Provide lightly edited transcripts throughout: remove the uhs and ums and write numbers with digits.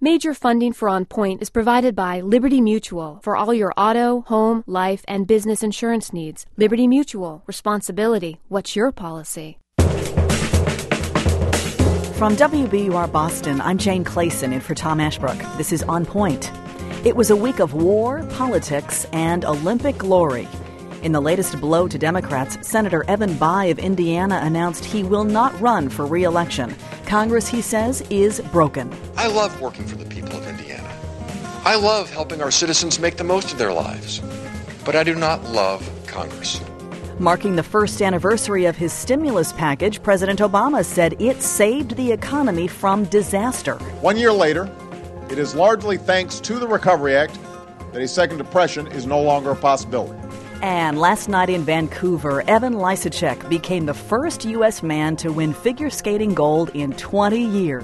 Major funding for On Point is provided by Liberty Mutual for all your auto, home, life, and business insurance needs. Liberty Mutual. Responsibility. What's your policy? From WBUR Boston, I'm Jane Clayson in for Tom Ashbrook. This is On Point. It was a week of war, politics, and Olympic glory. In the latest blow to Democrats, Senator Evan Bayh of Indiana announced he will not run for re-election. Congress, he says, is broken. I love working for the people of Indiana. I love helping our citizens make the most of their lives. But I do not love Congress. Marking the first anniversary of his stimulus package, President Obama said it saved the economy from disaster. 1 year later, it is largely thanks to the Recovery Act that a second depression is no longer a possibility. And last night in Vancouver, Evan Lysacek became the first U.S. man to win figure skating gold in 20 years.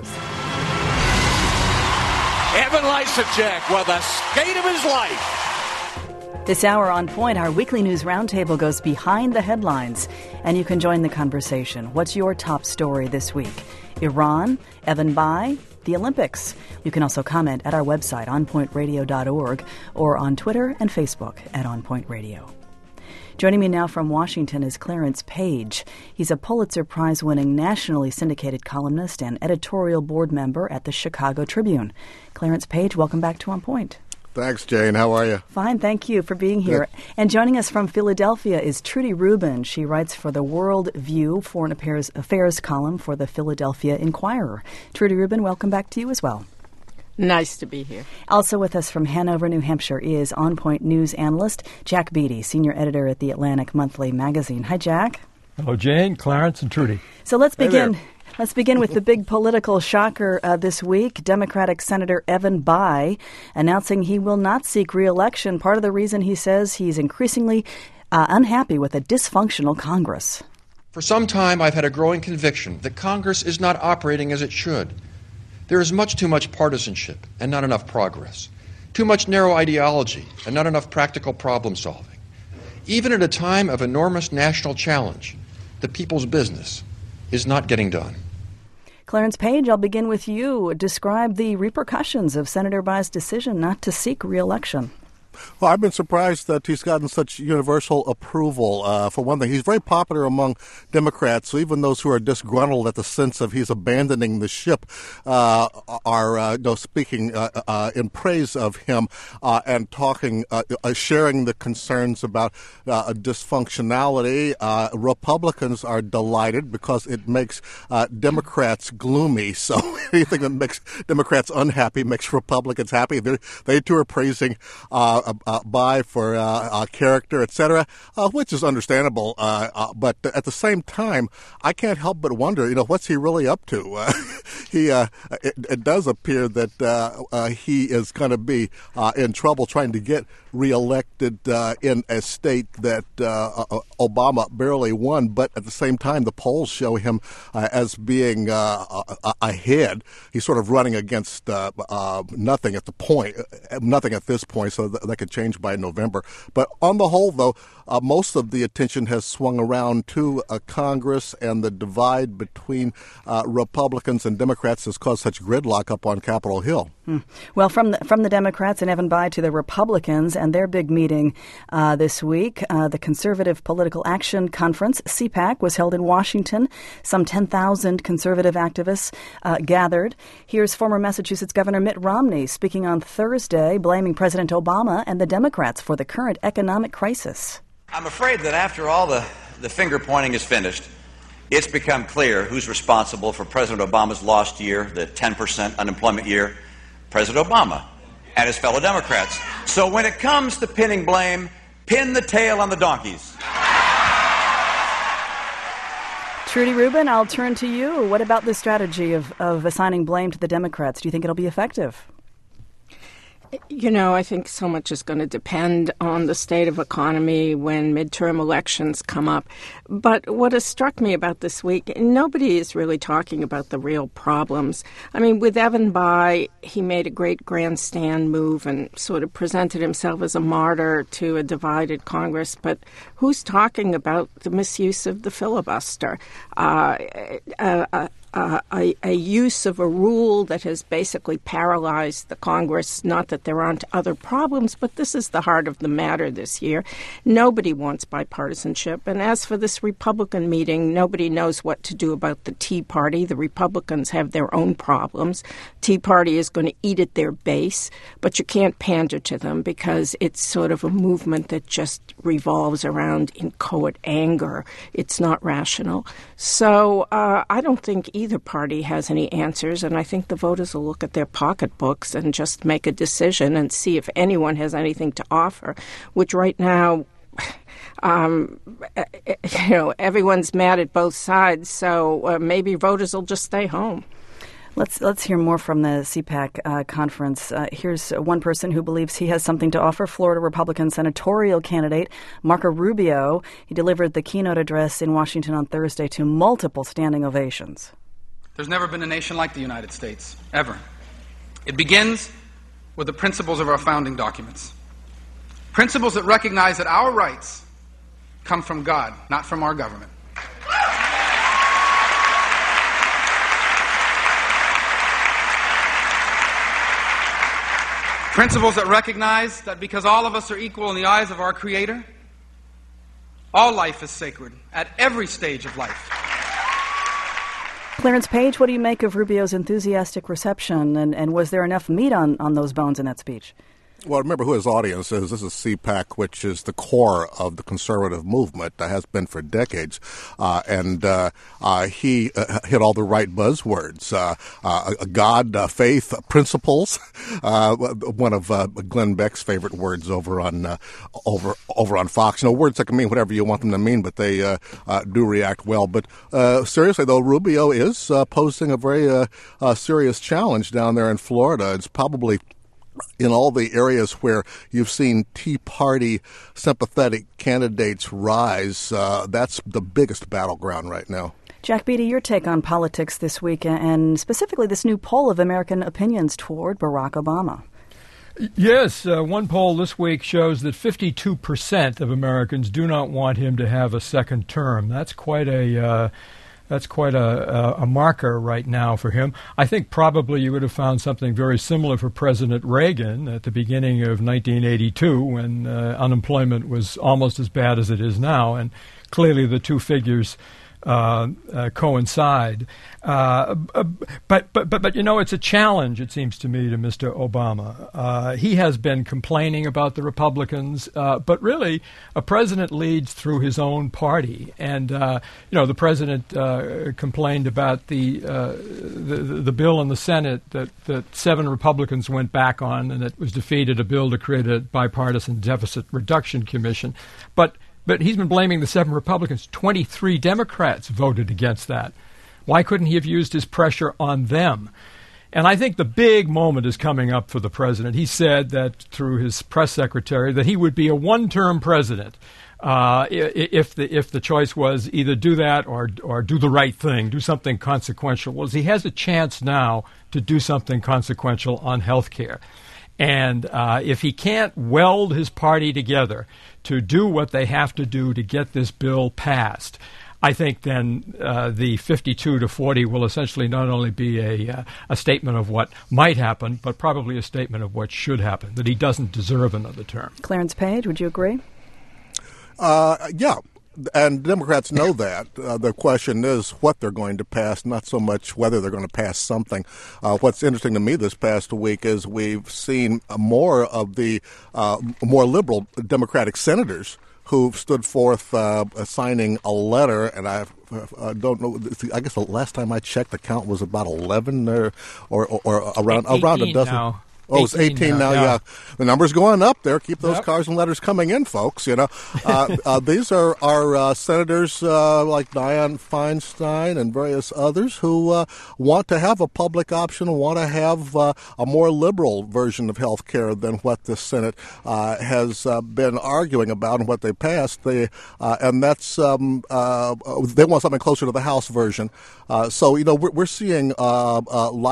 Evan Lysacek with the skate of his life. This hour on Point, our weekly news roundtable goes behind the headlines, and you can join the conversation. What's your top story this week? Iran, Evan Bayh, the Olympics. You can also comment at our website, onpointradio.org, or on Twitter and Facebook at OnPointRadio. Joining me now from Washington is Clarence Page. He's a Pulitzer Prize-winning, nationally syndicated columnist and editorial board member at the Chicago Tribune. Clarence Page, welcome back to On Point. Thanks, Jane. How are you? Fine, thank you for being here. Good. And joining us from Philadelphia is Trudy Rubin. She writes for the World View Foreign Affairs column for the Philadelphia Inquirer. Trudy Rubin, welcome back to you as well. Nice to be here. Also with us from Hanover, New Hampshire is On Point news analyst Jack Beatty, senior editor at the Atlantic Monthly magazine. Hi, Jack. Hello, Jane, Clarence, and Trudy. So let's begin. Let's begin with the big political shocker this week. Democratic Senator Evan Bayh announcing he will not seek re-election. Part of the reason, he says, he's increasingly unhappy with a dysfunctional Congress. For some time, I've had a growing conviction that Congress is not operating as it should. There is much too much partisanship and not enough progress. Too much narrow ideology and not enough practical problem solving. Even at a time of enormous national challenge, the people's business is not getting done. Clarence Page, I'll begin with you. Describe the repercussions of Senator Bayh's decision not to seek re-election. Well, I've been surprised that he's gotten such universal approval. For one thing, he's very popular among Democrats, so even those who are disgruntled at the sense of he's abandoning the ship are speaking in praise of him and talking, sharing the concerns about dysfunctionality. Republicans are delighted because it makes Democrats gloomy. So anything that makes Democrats unhappy makes Republicans happy. They too are praising Bayh for character, etc., which is understandable. But at the same time, I can't help but wonder, what's he really up to? It does appear that he is going to be in trouble trying to get reelected in a state that Obama barely won. But at the same time, the polls show him as being ahead. He's sort of running against nothing at this point, so that could change by November. But on the whole, though, most of the attention has swung around to Congress, and the divide between Republicans and Democrats has caused such gridlock up on Capitol Hill. Well, from the Democrats and Evan Bayh to the Republicans and their big meeting this week, the Conservative Political Action Conference, CPAC, was held in Washington. Some 10,000 conservative activists gathered. Here's former Massachusetts Governor Mitt Romney speaking on Thursday, blaming President Obama and the Democrats for the current economic crisis. I'm afraid that after all the finger pointing is finished, it's become clear who's responsible for President Obama's lost year, the 10% unemployment year. President Obama and his fellow Democrats. So when it comes to pinning blame, pin the tail on the donkeys. Trudy Rubin, I'll turn to you. What about the strategy of assigning blame to the Democrats? Do you think it'll be effective? I think so much is going to depend on the state of economy when midterm elections come up. But what has struck me about this week, nobody is really talking about the real problems. I mean, with Evan Bayh, he made a great grandstand move and sort of presented himself as a martyr to a divided Congress. But who's talking about the misuse of the filibuster? A a use of a rule that has basically paralyzed the Congress. Not that there aren't other problems, but this is the heart of the matter this year. Nobody wants bipartisanship. And as for this Republican meeting, nobody knows what to do about the Tea Party. The Republicans have their own problems. Tea Party is going to eat at their base, but you can't pander to them because it's sort of a movement that just revolves around inchoate anger. It's not rational. So I don't think either party has any answers, and I think the voters will look at their pocketbooks and just make a decision and see if anyone has anything to offer, which right now, everyone's mad at both sides, so maybe voters will just stay home. Let's hear more from the CPAC conference. Here's one person who believes he has something to offer, Florida Republican senatorial candidate Marco Rubio. He delivered the keynote address in Washington on Thursday to multiple standing ovations. There's never been a nation like the United States, ever. It begins with the principles of our founding documents. Principles that recognize that our rights come from God, not from our government. Principles that recognize that because all of us are equal in the eyes of our Creator, all life is sacred at every stage of life. Clarence Page, what do you make of Rubio's enthusiastic reception, and was there enough meat on those bones in that speech? Well, remember who his audience is. This is CPAC, which is the core of the conservative movement, that has been for decades. And he hit all the right buzzwords. God, faith, principles. One of Glenn Beck's favorite words over on Fox. Words that can mean whatever you want them to mean, but they do react well. But seriously, though, Rubio is posing a very serious challenge down there in Florida. It's probably in all the areas where you've seen Tea Party sympathetic candidates rise, that's the biggest battleground right now. Jack Beatty, your take on politics this week, and specifically this new poll of American opinions toward Barack Obama. Yes, one poll this week shows that 52% of Americans do not want him to have a second term. That's quite a marker right now for him. I think probably you would have found something very similar for President Reagan at the beginning of 1982 when unemployment was almost as bad as it is now, and clearly the two figures coincide. But it's a challenge, it seems to me, to Mr. Obama. He has been complaining about the Republicans, but really a president leads through his own party. And, the president complained about the bill in the Senate that 7 Republicans went back on, and it was defeated, a bill to create a bipartisan deficit reduction commission. But he's been blaming the 7 Republicans. 23 Democrats voted against that. Why couldn't he have used his pressure on them? And I think the big moment is coming up for the president. He said that through his press secretary that he would be a one-term president if the choice was either do that or do the right thing, do something consequential. Well, he has a chance now to do something consequential on health care. And if he can't weld his party together to do what they have to do to get this bill passed, I think then the 52-40 will essentially not only be a statement of what might happen, but probably a statement of what should happen, that he doesn't deserve another term. Clarence Page, would you agree? Yeah. And Democrats know that. The question is what they're going to pass, not so much whether they're going to pass something. What's interesting to me this past week is we've seen more of the more liberal Democratic senators who've stood forth signing a letter, and I don't know. I guess the last time I checked, the count was about 11 or around a dozen. Now. Oh, it's 18 now, yeah. The number's going up there. Keep those cars and letters coming in, folks, These are our senators like Dianne Feinstein and various others who want to have a public option, want to have a more liberal version of health care than what the Senate has been arguing about and what they passed. And that's they want something closer to the House version. So we're seeing life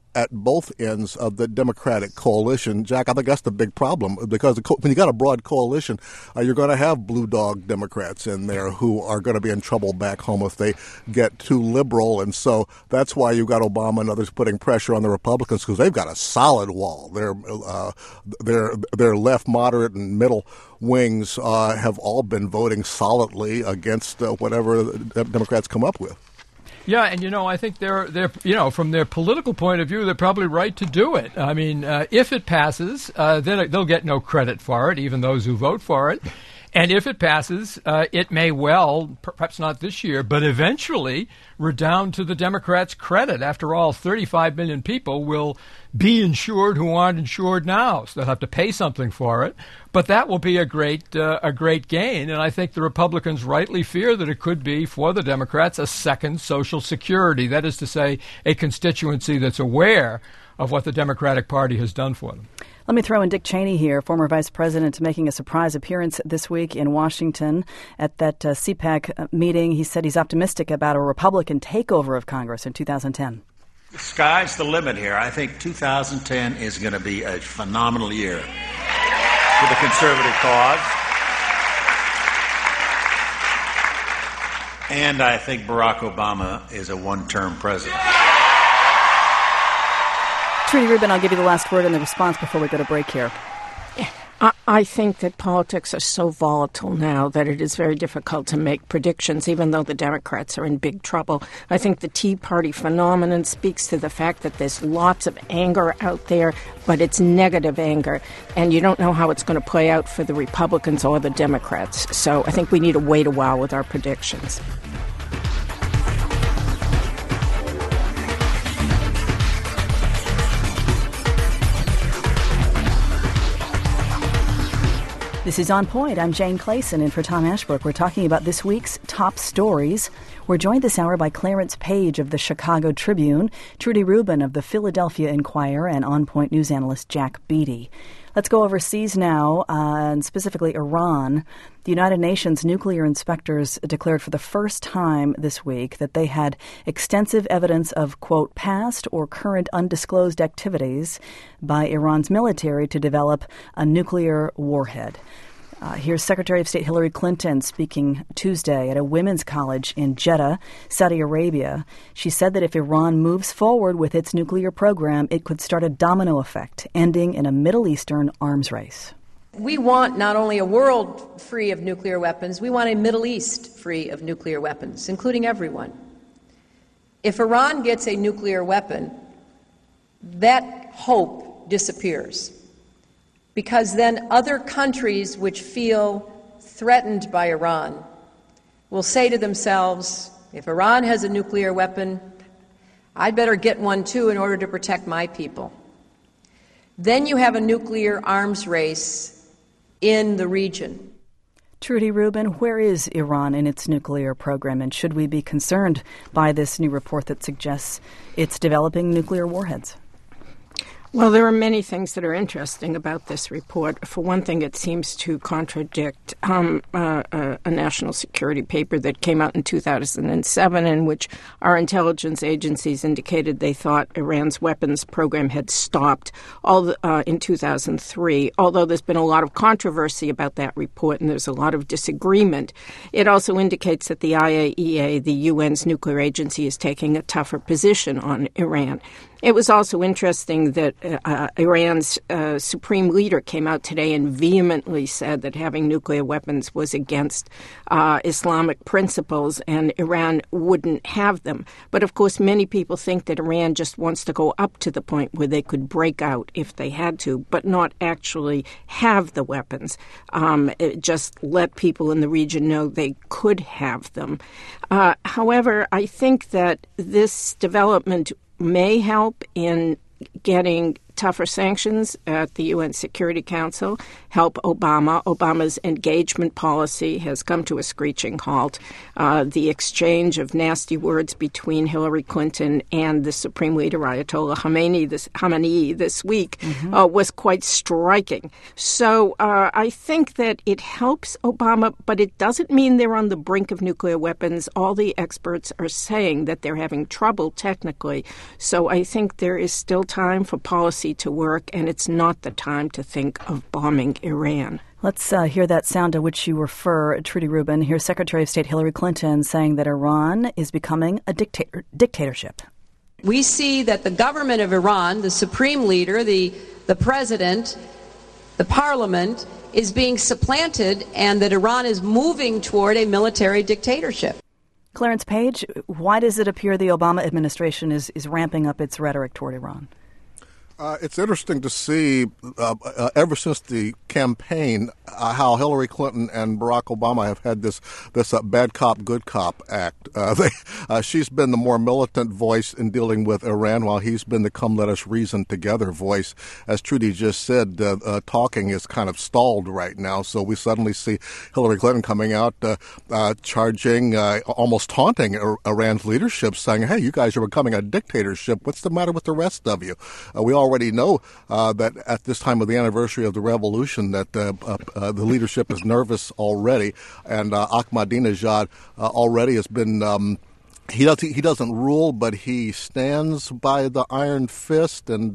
at both ends of the Democratic coalition. Jack, I think that's the big problem, because when you got a broad coalition, you're going to have blue dog Democrats in there who are going to be in trouble back home if they get too liberal. And so that's why you got Obama and others putting pressure on the Republicans, because they've got a solid wall. Their left, moderate, and middle wings have all been voting solidly against whatever the Democrats come up with. Yeah, and I think they're from their political point of view, they're probably right to do it. I mean, if it passes, then they'll get no credit for it, even those who vote for it. And if it passes, it may well, perhaps not this year, but eventually redound to the Democrats' credit. After all, 35 million people will be insured who aren't insured now, so they'll have to pay something for it. But that will be a great gain, and I think the Republicans rightly fear that it could be, for the Democrats, a second Social Security. That is to say, a constituency that's aware of what the Democratic Party has done for them. Let me throw in Dick Cheney here, former vice president, making a surprise appearance this week in Washington at that CPAC meeting. He said he's optimistic about a Republican takeover of Congress in 2010. The sky's the limit here. I think 2010 is going to be a phenomenal year for the conservative cause. And I think Barack Obama is a one-term president. Trudy Rubin, I'll give you the last word in the response before we go to break here. I think that politics are so volatile now that it is very difficult to make predictions, even though the Democrats are in big trouble. I think the Tea Party phenomenon speaks to the fact that there's lots of anger out there, but it's negative anger, and you don't know how it's going to play out for the Republicans or the Democrats. So I think we need to wait a while with our predictions. This is On Point. I'm Jane Clayson, in for Tom Ashbrook. We're talking about this week's top stories. We're joined this hour by Clarence Page of the Chicago Tribune, Trudy Rubin of the Philadelphia Inquirer, and On Point news analyst Jack Beatty. Let's go overseas now, and specifically Iran. The United Nations nuclear inspectors declared for the first time this week that they had extensive evidence of, quote, past or current undisclosed activities by Iran's military to develop a nuclear warhead. Here's Secretary of State Hillary Clinton speaking Tuesday at a women's college in Jeddah, Saudi Arabia. She said that if Iran moves forward with its nuclear program, it could start a domino effect, ending in a Middle Eastern arms race. We want not only a world free of nuclear weapons, we want a Middle East free of nuclear weapons, including everyone. If Iran gets a nuclear weapon, that hope disappears. Because then other countries which feel threatened by Iran will say to themselves, if Iran has a nuclear weapon, I'd better get one too in order to protect my people. Then you have a nuclear arms race in the region. Trudy Rubin, where is Iran in its nuclear program, and should we be concerned by this new report that suggests it's developing nuclear warheads? Well, there are many things that are interesting about this report. For one thing, it seems to contradict a national security paper that came out in 2007 in which our intelligence agencies indicated they thought Iran's weapons program had stopped in 2003. Although there's been a lot of controversy about that report and there's a lot of disagreement, it also indicates that the IAEA, the UN's nuclear agency, is taking a tougher position on Iran. It was also interesting that Iran's supreme leader came out today and vehemently said that having nuclear weapons was against Islamic principles and Iran wouldn't have them. But, of course, many people think that Iran just wants to go up to the point where they could break out if they had to, but not actually have the weapons. Just let people in the region know they could have them. However, I think that this development may help in getting tougher sanctions at the UN Security Council help Obama. Obama's engagement policy has come to a screeching halt. The exchange of nasty words between Hillary Clinton and the Supreme Leader Ayatollah Khamenei this week was quite striking. So I think that it helps Obama, but it doesn't mean they're on the brink of nuclear weapons. All the experts are saying that they're having trouble technically. So I think there is still time for policy to work, and it's not the time to think of bombing Iran. Let's hear that sound to which you refer, Trudy Rubin. Here's Secretary of State Hillary Clinton saying that Iran is becoming a dictatorship. We see that the government of Iran, the supreme leader, the president, the parliament, is being supplanted, and that Iran is moving toward a military dictatorship. Clarence Page, why does it appear the Obama administration is ramping up its rhetoric toward Iran? It's interesting to see, ever since the campaign, how Hillary Clinton and Barack Obama have had this bad cop, good cop act. She's been the more militant voice in dealing with Iran, while he's been the come let us reason together voice. As Trudy just said, talking is kind of stalled right now, so we suddenly see Hillary Clinton coming out charging, almost taunting Iran's leadership, saying, hey, you guys are becoming a dictatorship. What's the matter with the rest of you? We already know that at this time of the anniversary of the revolution that the leadership is nervous already, and Ahmadinejad already has been he doesn't rule, but he stands by the iron fist, and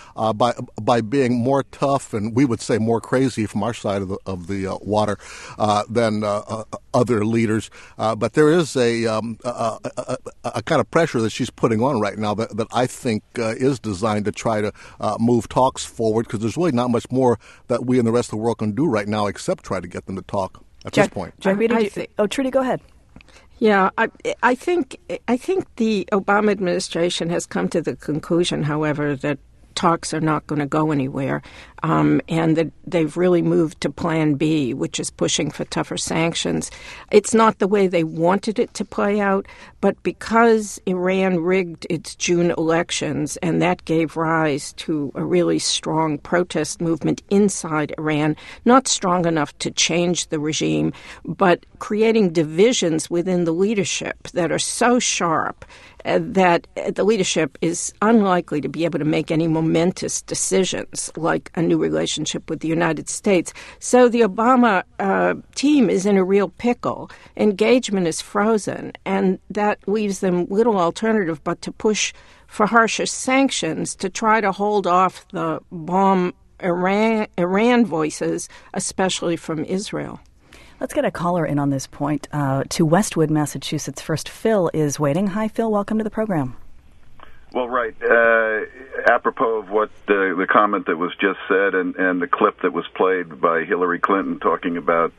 by being more tough, and we would say more crazy from our side of the water than other leaders. But there is a kind of pressure that she's putting on right now that I think is designed to try to move talks forward, because there's really not much more that we and the rest of the world can do right now except try to get them to talk at this point. Trudy, go ahead. Yeah, I think the Obama administration has come to the conclusion, however, that talks are not going to go anywhere, and that they've really moved to Plan B, which is pushing for tougher sanctions. It's not the way they wanted it to play out, but because Iran rigged its June elections, and that gave rise to a really strong protest movement inside Iran, not strong enough to change the regime, but creating divisions within the leadership that are so sharp that the leadership is unlikely to be able to make any momentous decisions like a new relationship with the United States. So the Obama team is in a real pickle. Engagement is frozen, and that leaves them little alternative but to push for harsher sanctions to try to hold off the bomb Iran voices, especially from Israel. Let's get a caller in on this point to Westwood, Massachusetts. First, Phil is waiting. Hi, Phil. Welcome to the program. Well, right. Apropos of what the comment that was just said and the clip that was played by Hillary Clinton talking about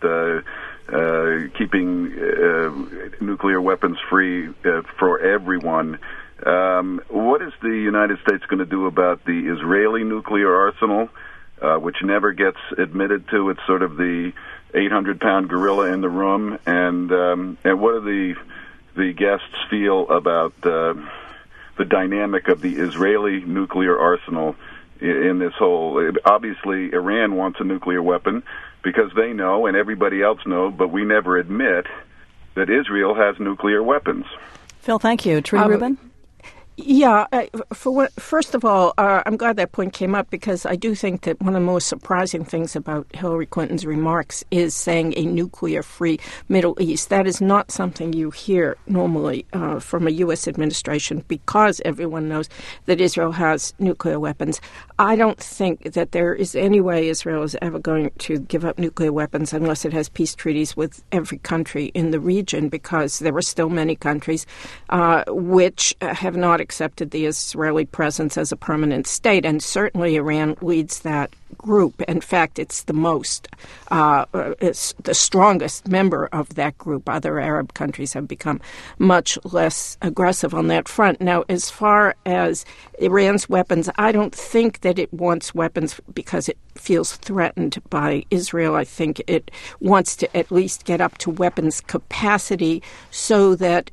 keeping nuclear weapons free for everyone, what is the United States going to do about the Israeli nuclear arsenal, which never gets admitted to? It's sort of the 800-pound gorilla in the room, and what do the guests feel about the dynamic of the Israeli nuclear arsenal in this whole? Obviously, Iran wants a nuclear weapon because they know, and everybody else knows, but we never admit that Israel has nuclear weapons. Phil, thank you. Trudy Rubin? Yeah, first of all, I'm glad that point came up, because I do think that one of the most surprising things about Hillary Clinton's remarks is saying a nuclear-free Middle East. That is not something you hear normally from a U.S. administration, because everyone knows that Israel has nuclear weapons. I don't think that there is any way Israel is ever going to give up nuclear weapons unless it has peace treaties with every country in the region, because there are still many countries which have not accepted the Israeli presence as a permanent state, and certainly Iran leads that group. In fact, it's the most, it's the strongest member of that group. Other Arab countries have become much less aggressive on that front. Now, as far as Iran's weapons, I don't think that it wants weapons because it feels threatened by Israel. I think it wants to at least get up to weapons capacity so that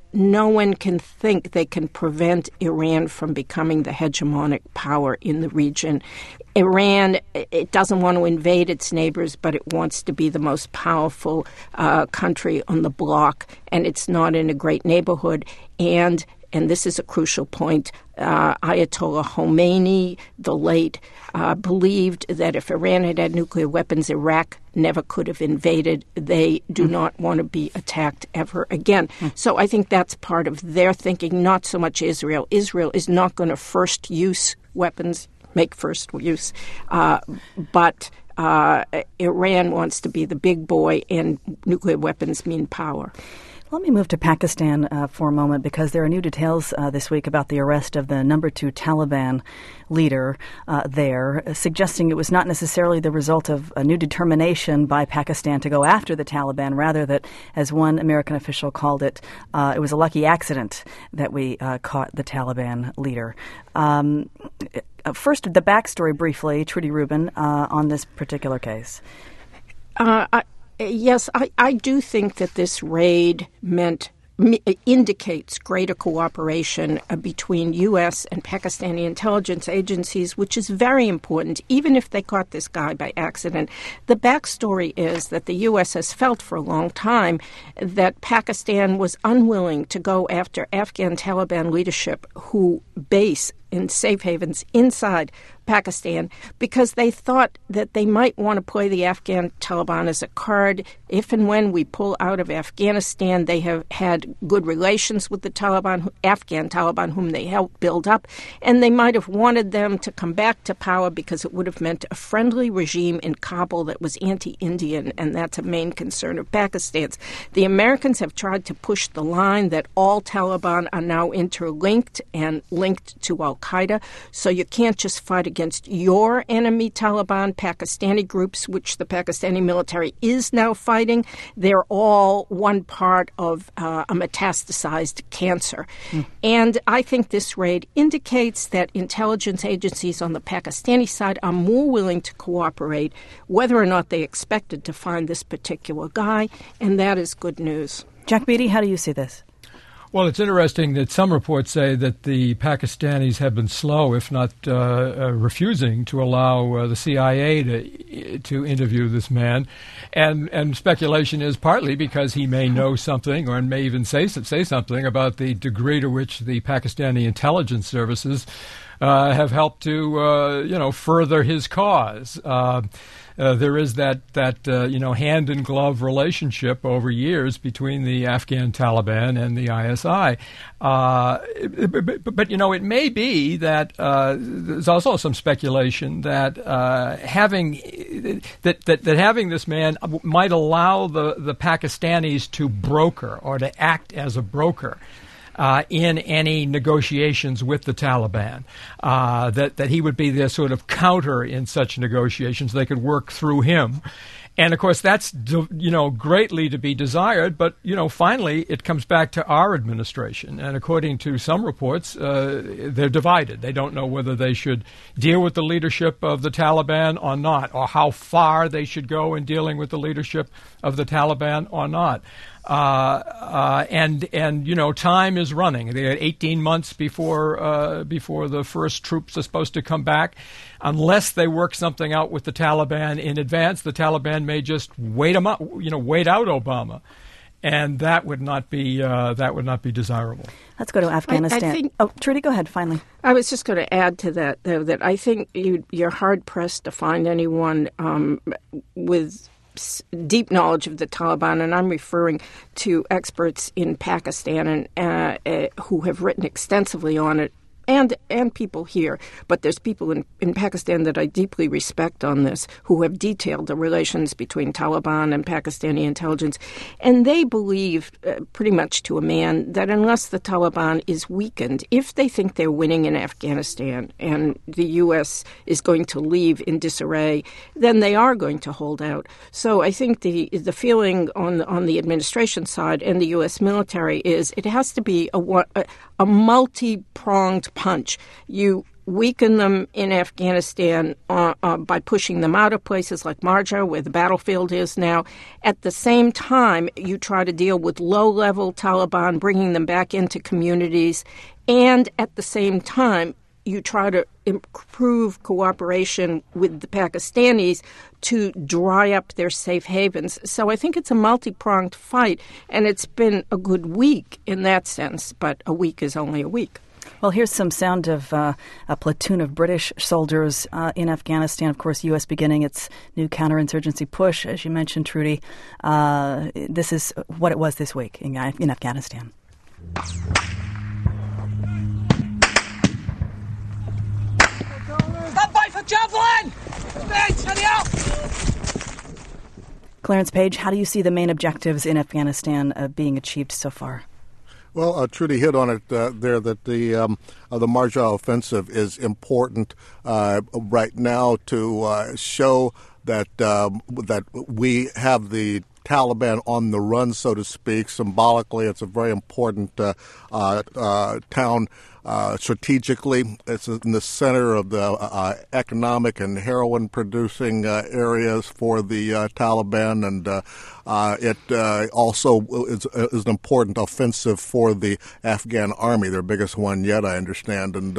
no one can think they can prevent Iran from becoming the hegemonic power in the region. Iran, it doesn't want to invade its neighbors, but it wants to be the most powerful country on the bloc, and it's not in a great neighborhood. And this is a crucial point, Ayatollah Khomeini, the late, believed that if Iran had had nuclear weapons, Iraq never could have invaded. They do not want to be attacked ever again. So I think that's part of their thinking, not so much Israel. Israel is not going to first use weapons, make first use, but Iran wants to be the big boy, and nuclear weapons mean power. Let me move to Pakistan for a moment, because there are new details this week about the arrest of the number 2 Taliban leader there, suggesting it was not necessarily the result of a new determination by Pakistan to go after the Taliban, rather that, as one American official called it, it was a lucky accident that we caught the Taliban leader. First, the backstory briefly, Trudy Rubin, on this particular case. Yes, I do think that this raid indicates greater cooperation between U.S. and Pakistani intelligence agencies, which is very important, even if they caught this guy by accident. The backstory is that the U.S. has felt for a long time that Pakistan was unwilling to go after Afghan Taliban leadership who base in safe havens inside Pakistan, because they thought that they might want to play the Afghan Taliban as a card. If and when we pull out of Afghanistan, they have had good relations with the Afghan Taliban, whom they helped build up, and they might have wanted them to come back to power because it would have meant a friendly regime in Kabul that was anti-Indian, and that's a main concern of Pakistan's. The Americans have tried to push the line that all Taliban are now interlinked and linked to al-Qaeda, so you can't just fight against your enemy, Taliban. Pakistani groups, which the Pakistani military is now fighting, they're all one part of a metastasized cancer. And I think this raid indicates that intelligence agencies on the Pakistani side are more willing to cooperate, whether or not they expected to find this particular guy, and that is good news. Jack Beatty, how do you see this? Well, it's interesting that some reports say that the Pakistanis have been slow, if not refusing, to allow the CIA to interview this man. And speculation is partly because he may know something, or may even say something about the degree to which the Pakistani intelligence services have helped to further his cause. There is that hand in glove relationship over years between the Afghan Taliban and the ISI. But it may be that there's also some speculation that having this man might allow the Pakistanis to broker, or to act as a broker, in any negotiations with the Taliban, that he would be their sort of counter in such negotiations. They could work through him. And, of course, that's, greatly to be desired. But, finally, it comes back to our administration. And according to some reports, they're divided. They don't know whether they should deal with the leadership of the Taliban or not, or how far they should go in dealing with the leadership of the Taliban or not. And time is running. They had 18 months before the first troops are supposed to come back. Unless they work something out with the Taliban in advance, the Taliban may just wait out Obama, and that would not be desirable. Let's go to Afghanistan. Trudy, go ahead. Finally, I was just going to add to that, though, that I think you're hard pressed to find anyone with deep knowledge of the Taliban, and I'm referring to experts in Pakistan and who have written extensively on it, and people here. But there's people in Pakistan that I deeply respect on this who have detailed the relations between Taliban and Pakistani intelligence. And they believe pretty much to a man that unless the Taliban is weakened, if they think they're winning in Afghanistan and the U.S. is going to leave in disarray, then they are going to hold out. So I think the feeling on the administration side and the U.S. military is it has to be a multi-pronged punch. You weaken them in Afghanistan by pushing them out of places like Marja, where the battlefield is now. At the same time, you try to deal with low-level Taliban, bringing them back into communities, and at the same time, you try to improve cooperation with the Pakistanis to dry up their safe havens. So I think it's a multi-pronged fight, and it's been a good week in that sense, but a week is only a week. Well, here's some sound of a platoon of British soldiers in Afghanistan. Of course, U.S. beginning its new counterinsurgency push, as you mentioned, Trudy. This is what it was this week in Afghanistan. Stand by for javelin! Clarence Page, how do you see the main objectives in Afghanistan being achieved so far? Well, Trudy hit on it there that the Marja offensive is important right now to show that that we have the Taliban on the run, so to speak. Symbolically, it's a very important town. Strategically, it's in the center of the economic and heroin-producing areas for the Taliban, and it also is an important offensive for the Afghan army, their biggest one yet, I understand, and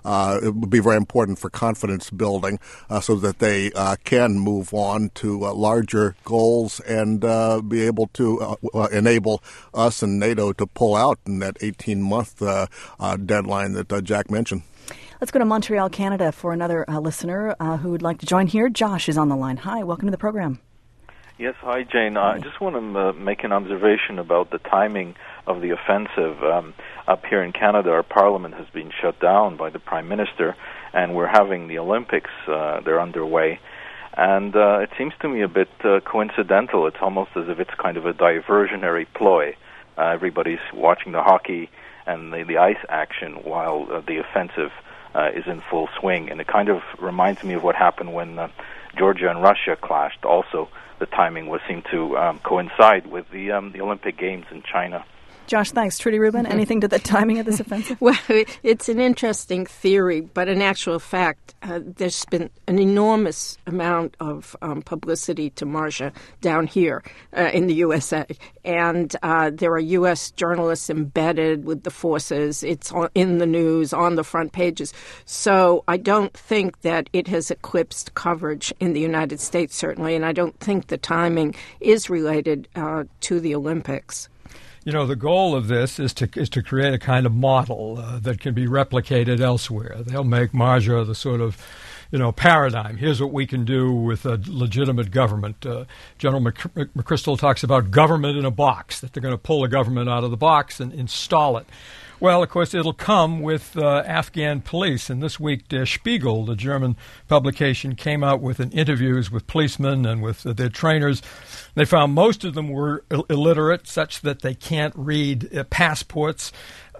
it would be very important for confidence building so that they can move on to larger goals and be able to enable us and NATO to pull out in that 18-month deadline that Jack mentioned. Let's go to Montreal, Canada for another listener who would like to join here. Josh is on the line. Hi, welcome to the program. Yes, hi, Jane. I just want to make an observation about the timing of the offensive. Up here in Canada, our parliament has been shut down by the Prime Minister, and we're having the Olympics. They're underway. And it seems to me a bit coincidental. It's almost as if it's kind of a diversionary ploy. Everybody's watching the hockey and the ice action while the offensive is in full swing. And it kind of reminds me of what happened when Georgia and Russia clashed. Also, the timing seemed to coincide with the Olympic Games in China. Josh, thanks. Trudy Rubin, anything to the timing of this offensive? Well, it's an interesting theory, but in actual fact, there's been an enormous amount of publicity to Marja down here in the USA. And there are U.S. journalists embedded with the forces. It's in the news, on the front pages. So I don't think that it has eclipsed coverage in the United States, certainly, and I don't think the timing is related to the Olympics. You know, the goal of this is to create a kind of model that can be replicated elsewhere. They'll make Marja the sort of, paradigm. Here's what we can do with a legitimate government. General McChrystal talks about government in a box, that they're going to pull the government out of the box and install it. Well, of course, it'll come with Afghan police. And this week, Der Spiegel, the German publication, came out with interviews with policemen and with their trainers. They found most of them were illiterate, such that they can't read passports.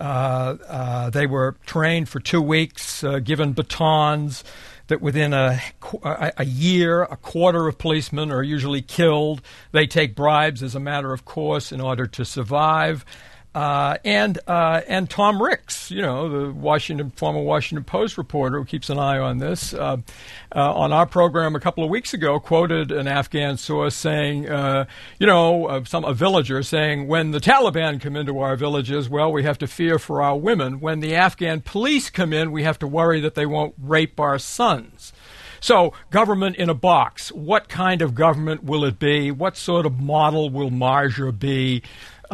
They were trained for 2 weeks, given batons, that within a year, a quarter of policemen are usually killed. They take bribes as a matter of course in order to survive. And Tom Ricks, the former Washington Post reporter who keeps an eye on this, on our program a couple of weeks ago, quoted an Afghan source saying, a villager saying, when the Taliban come into our villages, well, we have to fear for our women. When the Afghan police come in, we have to worry that they won't rape our sons. So, government in a box. What kind of government will it be? What sort of model will Marja be?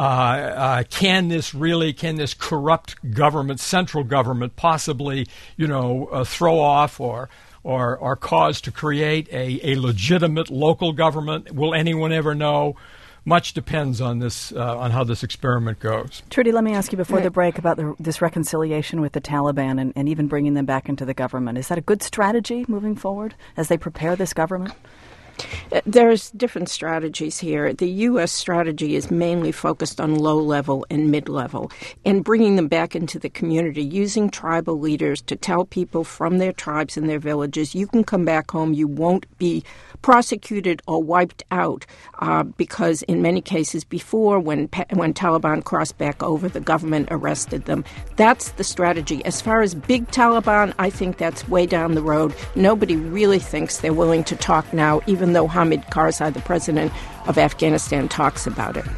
Can this corrupt government, central government, possibly, throw off or cause to create a legitimate local government? Will anyone ever know? Much depends on this, on how this experiment goes. Trudy, let me ask you before the break about this reconciliation with the Taliban and even bringing them back into the government. Is that a good strategy moving forward as they prepare this government? There's different strategies here. The U.S. strategy is mainly focused on low-level and mid-level and bringing them back into the community, using tribal leaders to tell people from their tribes and their villages, you can come back home, you won't be prosecuted or wiped out, because in many cases before, when Taliban crossed back over, the government arrested them. That's the strategy. As far as big Taliban, I think that's way down the road. Nobody really thinks they're willing to talk now, even though Hamid Karzai, the president of Afghanistan, talks about it.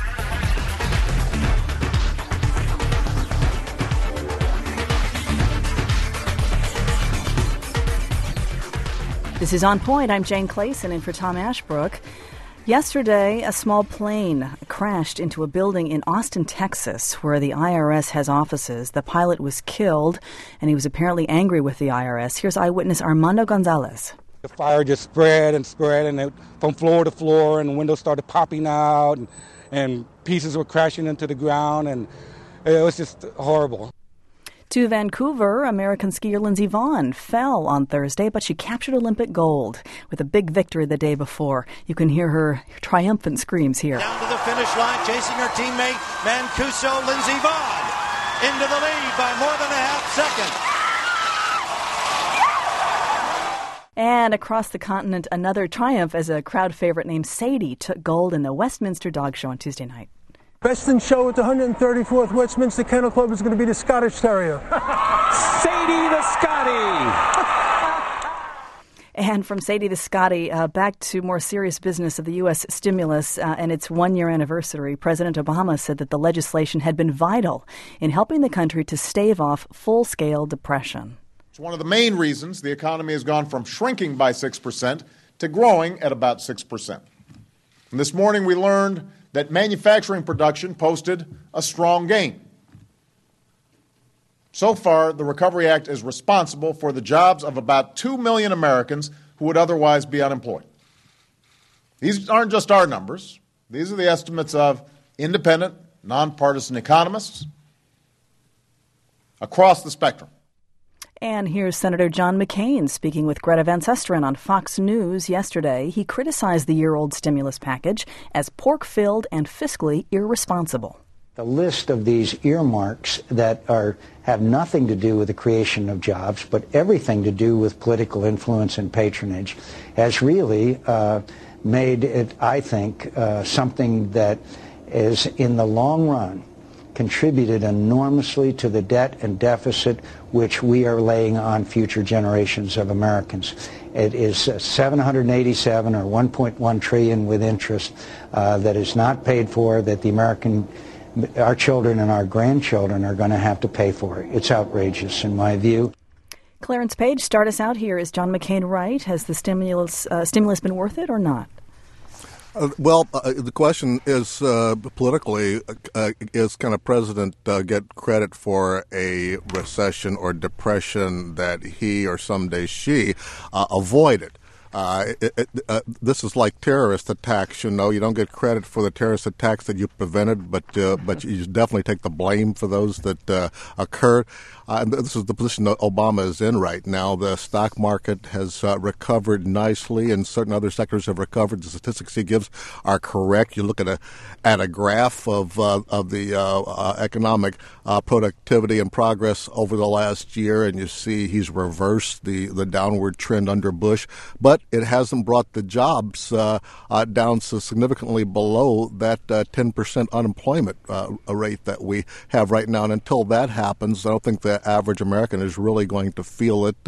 This is On Point. I'm Jane Clayson in for Tom Ashbrook. Yesterday, a small plane crashed into a building in Austin, Texas, where the IRS has offices. The pilot was killed, and he was apparently angry with the IRS. Here's eyewitness Armando Gonzalez. The fire just spread, and from floor to floor, and windows started popping out, and pieces were crashing into the ground, and it was just horrible. To Vancouver, American skier Lindsey Vonn fell on Thursday, but she captured Olympic gold with a big victory the day before. You can hear her triumphant screams here. Down to the finish line, chasing her teammate Mancuso, Lindsey Vonn into the lead by more than a half second. And across the continent, another triumph as a crowd favorite named Sadie took gold in the Westminster Dog Show on Tuesday night. Best in show at the 134th Westminster Kennel Club is going to be the Scottish Terrier. Sadie the Scottie! And from Sadie the Scottie, back to more serious business of the U.S. stimulus and its one-year anniversary. President Obama said that the legislation had been vital in helping the country to stave off full-scale depression. It's one of the main reasons the economy has gone from shrinking by 6% to growing at about 6%. And this morning we learned that manufacturing production posted a strong gain. So far, the Recovery Act is responsible for the jobs of about 2 million Americans who would otherwise be unemployed. These aren't just our numbers. These are the estimates of independent, nonpartisan economists across the spectrum. And here's Senator John McCain speaking with Greta Van Susteren on Fox News yesterday. He criticized the year-old stimulus package as pork-filled and fiscally irresponsible. The list of these earmarks that have nothing to do with the creation of jobs, but everything to do with political influence and patronage, has really made it, I think, something that is, in the long run, contributed enormously to the debt and deficit which we are laying on future generations of Americans. It is 787 or 1.1 trillion with interest that is not paid for, that our children and our grandchildren are going to have to pay for. It's outrageous in my view. Clarence Page, start us out here. Is John McCain right? Has the stimulus been worth it or not? The question is politically, can a president get credit for a recession or depression that he or someday she avoided? This is like terrorist attacks. You don't get credit for the terrorist attacks that you prevented, but you definitely take the blame for those that occurred. And this is the position that Obama is in right now. The stock market has recovered nicely, and certain other sectors have recovered. The statistics he gives are correct. You look at a graph of the economic productivity and progress over the last year, and you see he's reversed the downward trend under Bush, but it hasn't brought the jobs down so significantly below that 10% unemployment rate that we have right now. And until that happens, I don't think the average American is really going to feel it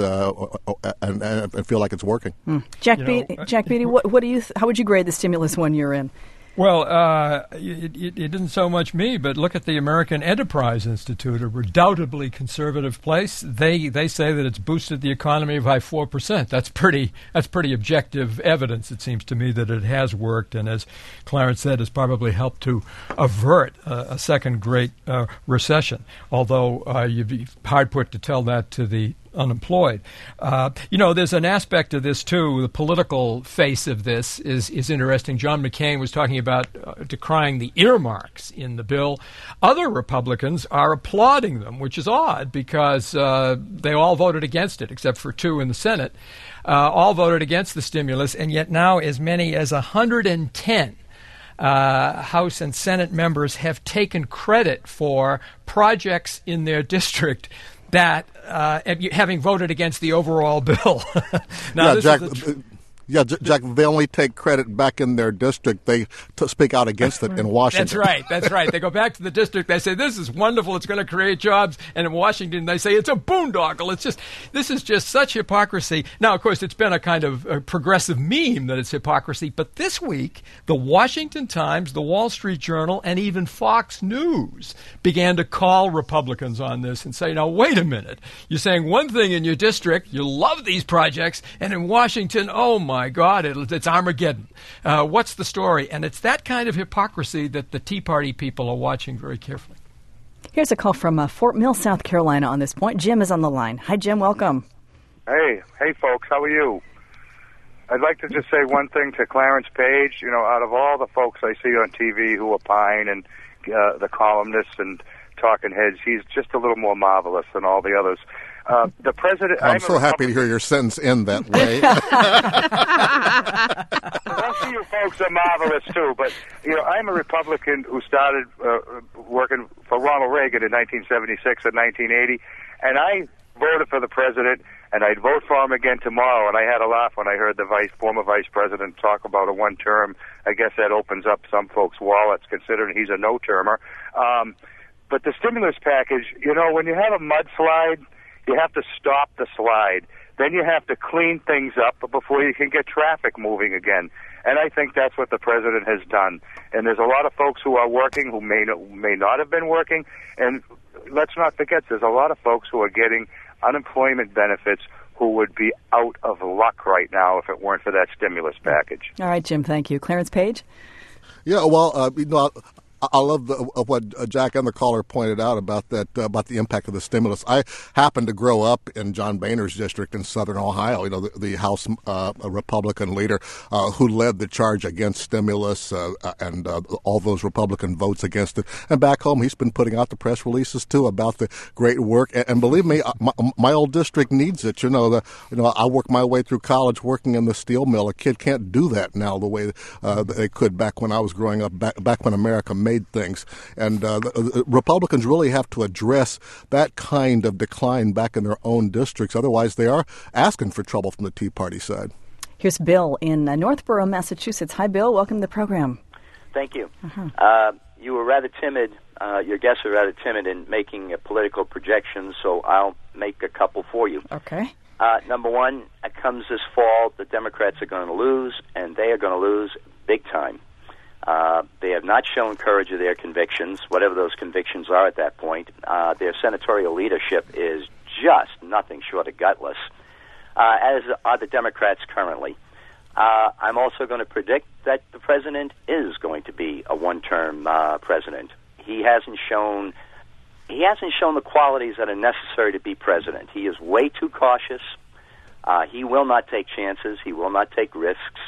and feel like it's working. Jack Beatty, how would you grade the stimulus 1 year in? Well, it didn't so much me, but look at the American Enterprise Institute, a redoubtably conservative place. They say that it's boosted the economy by 4%. That's pretty objective evidence, it seems to me, that it has worked, and as Clarence said, has probably helped to avert a second great recession. Although you'd be hard put to tell that to the unemployed. There's an aspect of this, too. The political face of this is interesting. John McCain was talking about decrying the earmarks in the bill. Other Republicans are applauding them, which is odd because they all voted against it, except for 2 in the Senate. All voted against the stimulus, and yet now as many as 110 House and Senate members have taken credit for projects in their district that having voted against the overall bill. Now, Jack, they only take credit back in their district. They speak out against it in Washington. That's right. They go back to the district. They say, this is wonderful. It's going to create jobs. And in Washington, they say, it's a boondoggle. This is just such hypocrisy. Now, of course, it's been a kind of a progressive meme that it's hypocrisy. But this week, the Washington Times, the Wall Street Journal, and even Fox News began to call Republicans on this and say, now, wait a minute. You're saying one thing in your district, you love these projects, and in Washington, oh, my God, it's Armageddon. What's the story? And it's that kind of hypocrisy that the Tea Party people are watching very carefully. Here's a call from Fort Mill, South Carolina on this point. Jim is on the line. Hi, Jim. Welcome. Hey, folks. How are you? I'd like to just say one thing to Clarence Page. Out of all the folks I see on TV who opine and the columnists and talking heads, he's just a little more marvelous than all the others. The president. I'm so happy to hear your sentence end that way. Most of you folks are marvelous too, but I'm a Republican who started working for Ronald Reagan in 1976 and 1980, and I voted for the president, and I'd vote for him again tomorrow. And I had a laugh when I heard the former vice president talk about a one-term. I guess that opens up some folks' wallets, considering he's a no-termer. But the stimulus package, when you have a mudslide, you have to stop the slide. Then you have to clean things up before you can get traffic moving again. And I think that's what the president has done. And there's a lot of folks who are working who may not have been working. And let's not forget, there's a lot of folks who are getting unemployment benefits who would be out of luck right now if it weren't for that stimulus package. All right, Jim, thank you. Clarence Page? Yeah, well, I love what Jack and the caller pointed out about that about the impact of the stimulus. I happened to grow up in John Boehner's district in Southern Ohio. The House Republican leader who led the charge against stimulus and all those Republican votes against it. And back home, he's been putting out the press releases too about the great work. And believe me, my old district needs it. I worked my way through college working in the steel mill. A kid can't do that now the way they could back when I was growing up. Back when America made things. And the Republicans really have to address that kind of decline back in their own districts. Otherwise, they are asking for trouble from the Tea Party side. Here's Bill in Northborough, Massachusetts. Hi, Bill. Welcome to the program. Thank you. You were rather timid. Your guests are rather timid in making political projections, so I'll make a couple for you. Okay. Number one, it comes this fall, the Democrats are going to lose, and they are going to lose big time. They have not shown courage of their convictions, whatever those convictions are at that point. Their senatorial leadership is just nothing short of gutless, as are the Democrats currently. I'm also going to predict that the president is going to be a one-term president. He hasn't shown the qualities that are necessary to be president. He is way too cautious. He will not take chances. He will not take risks.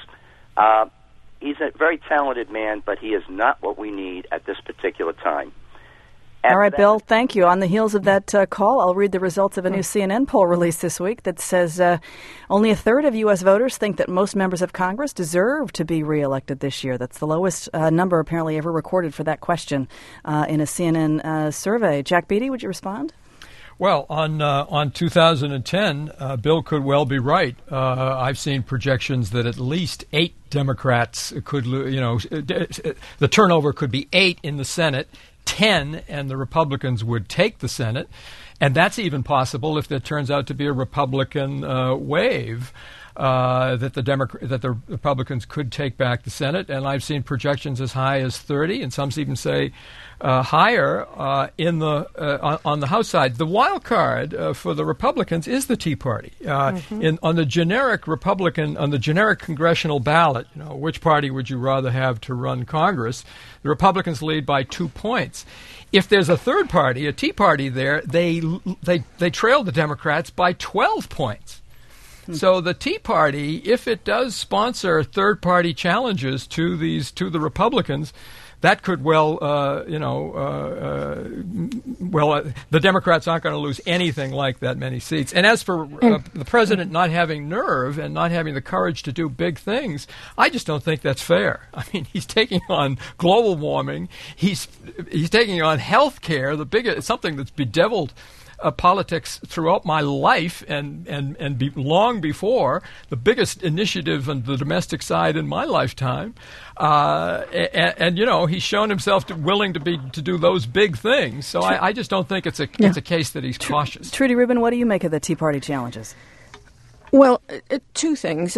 He's a very talented man, but he is not what we need at this particular time. All right, Bill, thank you. On the heels of that call, I'll read the results of a new CNN poll released this week that says only a third of U.S. voters think that most members of Congress deserve to be reelected this year. That's the lowest number apparently ever recorded for that question in a CNN survey. Jack Beatty, would you respond? Well, on 2010, Bill could well be right. I've seen projections that at least 8 Democrats could, the turnover could be 8 in the Senate, 10, and the Republicans would take the Senate. And that's even possible if there turns out to be a Republican wave. that the Republicans could take back the Senate, and I've seen projections as high as 30, and some even say higher on the House side. The wild card for the Republicans is the Tea Party. On the generic Republican, on the generic congressional ballot, which party would you rather have to run Congress? The Republicans lead by 2 points. If there's a third party, a Tea Party there, they trail the Democrats by 12 points. So the Tea Party, if it does sponsor third-party challenges to the Republicans, that could the Democrats aren't going to lose anything like that many seats. And as for the president not having nerve and not having the courage to do big things, I just don't think that's fair. I mean, he's taking on global warming. He's taking on health care, something that's bedeviled politics throughout my life and long before, the biggest initiative on the domestic side in my lifetime. He's shown himself willing to do those big things. So I just don't think it's a case that he's cautious. Trudy Rubin, what do you make of the Tea Party challenges? Well, two things.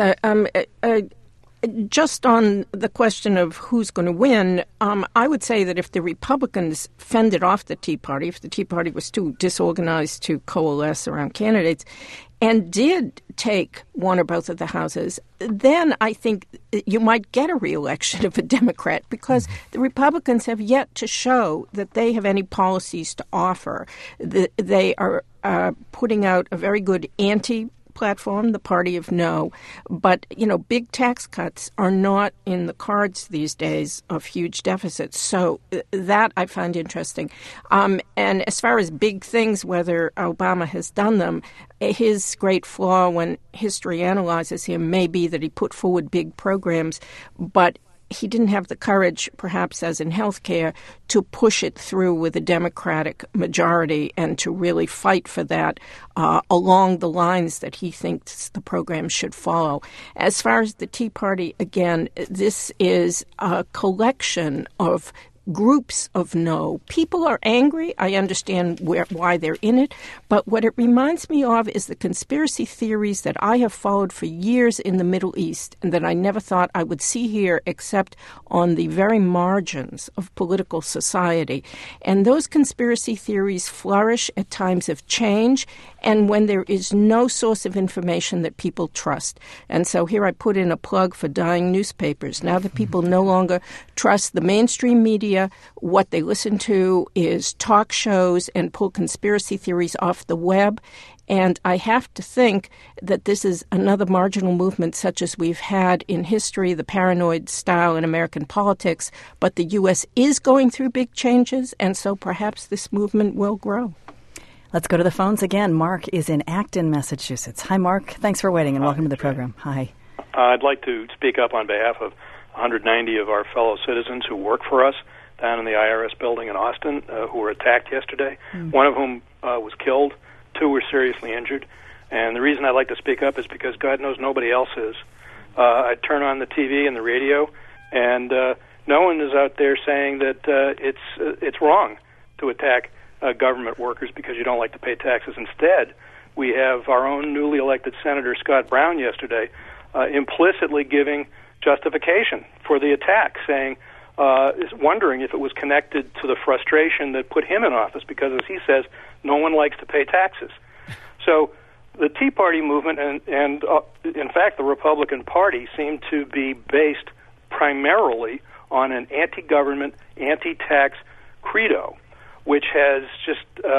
Just on the question of who's going to win, I would say that if the Republicans fended off the Tea Party, if the Tea Party was too disorganized to coalesce around candidates, and did take one or both of the houses, then I think you might get a re-election of a Democrat, because the Republicans have yet to show that they have any policies to offer. They are putting out a very good platform, the party of no, but big tax cuts are not in the cards these days of huge deficits. So that I find interesting. And as far as big things, whether Obama has done them, his great flaw when history analyzes him may be that he put forward big programs, but he didn't have the courage, perhaps as in healthcare, to push it through with a Democratic majority and to really fight for that along the lines that he thinks the program should follow. As far as the Tea Party, again, this is a collection of groups of no. People are angry. I understand why they're in it. But what it reminds me of is the conspiracy theories that I have followed for years in the Middle East and that I never thought I would see here except on the very margins of political society. And those conspiracy theories flourish at times of change and when there is no source of information that people trust. And so here I put in a plug for dying newspapers. Now that people no longer trust the mainstream media, what they listen to is talk shows and pull conspiracy theories off the web. And I have to think that this is another marginal movement such as we've had in history, the paranoid style in American politics. But the U.S. is going through big changes, and so perhaps this movement will grow. Let's go to the phones again. Mark is in Acton, Massachusetts. Hi, Mark. Thanks for waiting, and welcome to the program. Hi. I'd like to speak up on behalf of 190 of our fellow citizens who work for us down in the IRS building in Austin who were attacked yesterday, one of whom was killed, 2 were seriously injured. And the reason I like to speak up is because God knows nobody else is. I turn on the TV and the radio, and no one is out there saying that it's wrong to attack government workers because you don't like to pay taxes. Instead, we have our own newly elected Senator Scott Brown yesterday implicitly giving justification for the attack, saying, is wondering if it was connected to the frustration that put him in office, because, as he says, no one likes to pay taxes. So the Tea Party movement and in fact, the Republican Party seem to be based primarily on an anti-government, anti-tax credo, which has just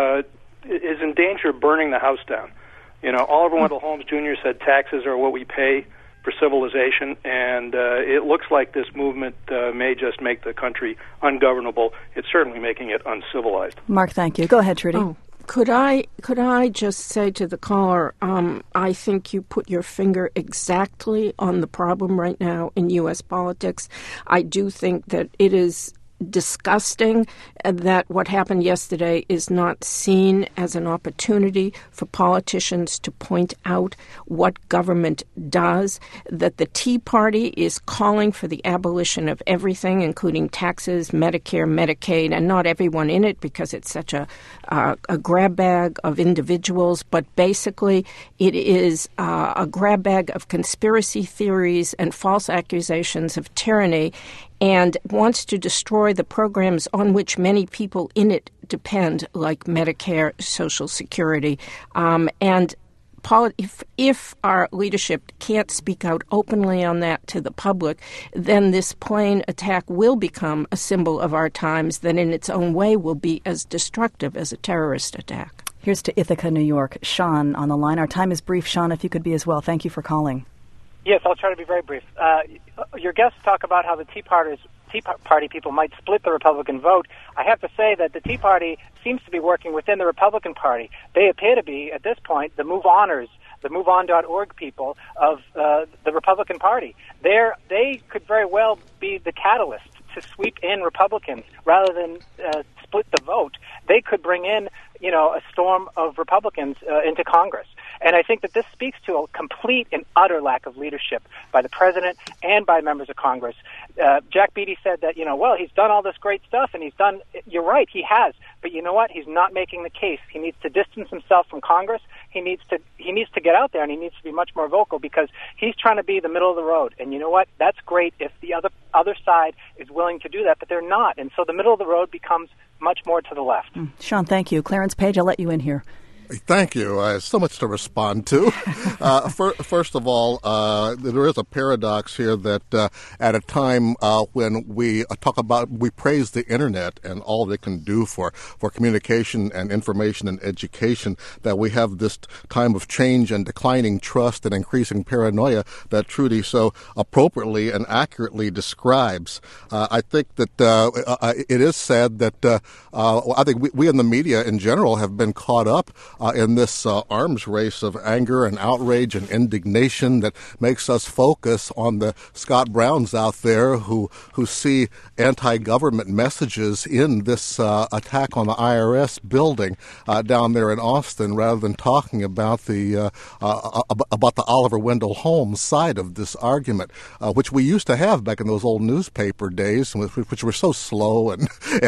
is in danger of burning the house down. Oliver Wendell Holmes Jr. said taxes are what we pay for civilization, and it looks like this movement may just make the country ungovernable. It's certainly making it uncivilized. Mark, thank you. Go ahead, Trudy. Could I just say to the caller, I think you put your finger exactly on the problem right now in U.S. politics. I do think that it is disgusting that what happened yesterday is not seen as an opportunity for politicians to point out what government does, that the Tea Party is calling for the abolition of everything, including taxes, Medicare, Medicaid, and not everyone in it because it's such a grab bag of individuals, but basically it is a grab bag of conspiracy theories and false accusations of tyranny, and wants to destroy the programs on which many people in it depend, like Medicare, Social Security. If our leadership can't speak out openly on that to the public, then this plain attack will become a symbol of our times that in its own way will be as destructive as a terrorist attack. Here's to Ithaca, New York. Sean on the line. Our time is brief. Sean, if you could be as well. Thank you for calling. Yes, I'll try to be very brief. Your guests talk about how the Tea Party people might split the Republican vote. I have to say that the Tea Party seems to be working within the Republican Party. They appear to be, at this point, the MoveOners, the MoveOn.org people of the Republican Party. They could very well be the catalyst to sweep in Republicans rather than split the vote. They could bring in, a storm of Republicans into Congress. And I think that this speaks to a complete and utter lack of leadership by the president and by members of Congress. Jack Beatty said that, he's done all this great stuff, and you're right, he has. But you know what? He's not making the case. He needs to distance himself from Congress. He needs to get out there, and he needs to be much more vocal because he's trying to be the middle of the road. And you know what? That's great if the other side is willing to do that, but they're not. And so the middle of the road becomes much more to the left. Sean, thank you. Clarence Page, I'll let you in here. Thank you. So much to respond to. First of all, there is a paradox here that at a time when we praise the Internet and all it can do for communication and information and education, that we have this time of change and declining trust and increasing paranoia that Trudy so appropriately and accurately describes. I think that it is sad that I think we in the media in general have been caught up in this arms race of anger and outrage and indignation that makes us focus on the Scott Browns out there who see anti-government messages in this attack on the IRS building down there in Austin, rather than talking about the Oliver Wendell Holmes side of this argument, which we used to have back in those old newspaper days, which were so slow and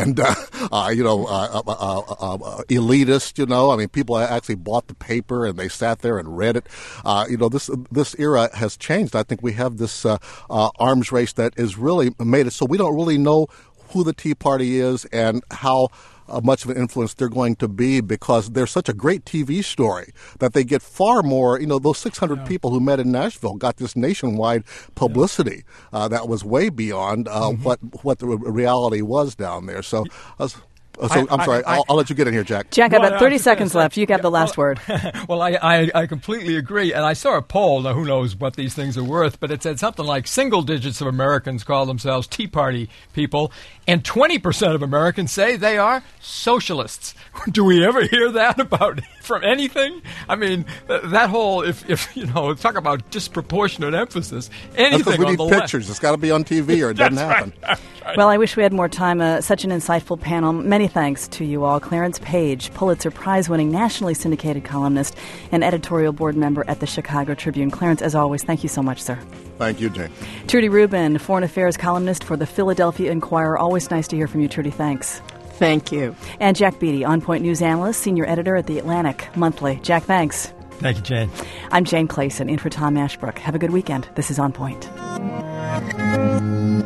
elitist. I mean, people actually bought the paper and they sat there and read it. This era has changed. I think we have this arms race that is really made it so we don't really know who the Tea Party is and how much of an influence they're going to be, because they're such a great TV story that they get far more. Those 600 people who met in Nashville got this nationwide publicity that was way beyond what the reality was down there. So. I'm sorry. I'll let you get in here, Jack. Jack, about 30 seconds left. You got the last word. Well, I completely agree. And I saw a poll. Now, who knows what these things are worth, but it said something like single digits of Americans call themselves Tea Party people, and 20% of Americans say they are socialists. Do we ever hear that from anything? I mean, that whole, if talk about disproportionate emphasis, anything because we on need the pictures. left. It's got to be on TV or it doesn't happen. Right. Well, I wish we had more time. Such an insightful panel. Many thanks to you all. Clarence Page, Pulitzer Prize-winning, nationally syndicated columnist and editorial board member at the Chicago Tribune. Clarence, as always, thank you so much, sir. Thank you, Jane. Trudy Rubin, foreign affairs columnist for the Philadelphia Inquirer. Always nice to hear from you, Trudy. Thanks. Thank you. And Jack Beatty, On Point news analyst, senior editor at The Atlantic Monthly. Jack, thanks. Thank you, Jane. I'm Jane Clayson, in for Tom Ashbrook. Have a good weekend. This is On Point.